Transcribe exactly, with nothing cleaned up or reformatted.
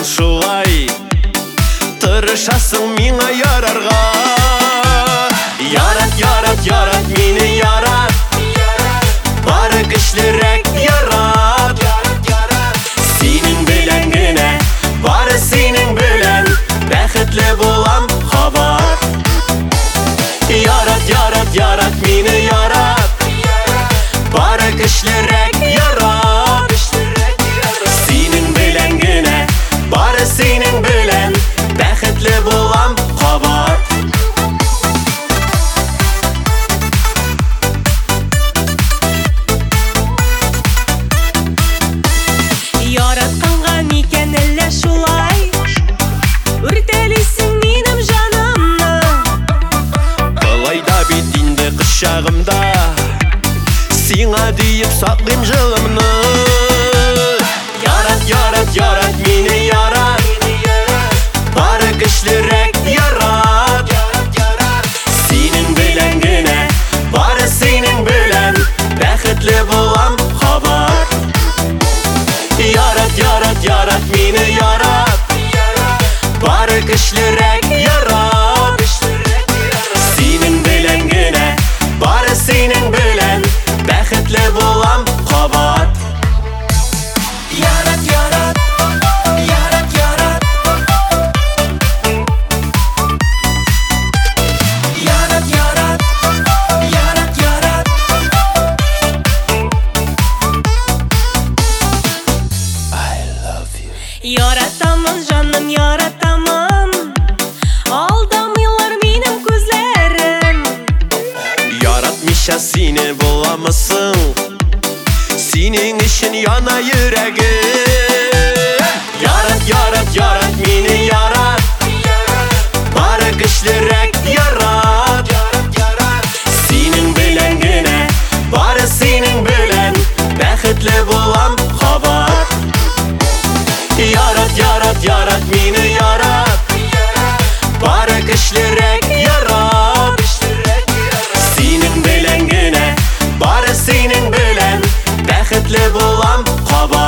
шулай, тырышасың миңа ярарга. Ярат, ярат, ярат, мине ярат, бары көчлерәк ярат. Синең белән генә, бары синең белән бәхетле булам кабат. Ярат, ярат, ярат, мине ярат, бары көчлерәк ярат. Синең белән генә, бары синең белән бәхетле булам кабат. Яратканга микән әллә шулай, үртәлисең минем җанымны. Кылай да бит инде кычагымда, сиңа диеп саклыйм җылымны. Ярат, ярат, ярат, мине ярат, бары көчлерәк ярат. Синең белән генә, бары синең белән бәхетле булам кабат. Ярат, ярат, ярат, мине ярат, бары көчлерәк ярат. Синең белән генә, бары синең белән бәхетле булам кабат. Ярат, ярат, ярат, ярат, ярат, ярат, ярат, ярат. I love you. Яратамын җаным, яратамын, алдамыйлар минем күзләрем. Яратмыйча сине буламысың, синең өчен яна йөрәгем. Ярат, ярат, ярат, мине ярат, бары көчлерәк ярат. Синең белән генә, бары синең белән бәхетле булам кабат. Ярат, ярат, ярат, мине ярат, бары көчлерәк ярат. Синең белән генә, бары синең белән бәхетле булам кабат.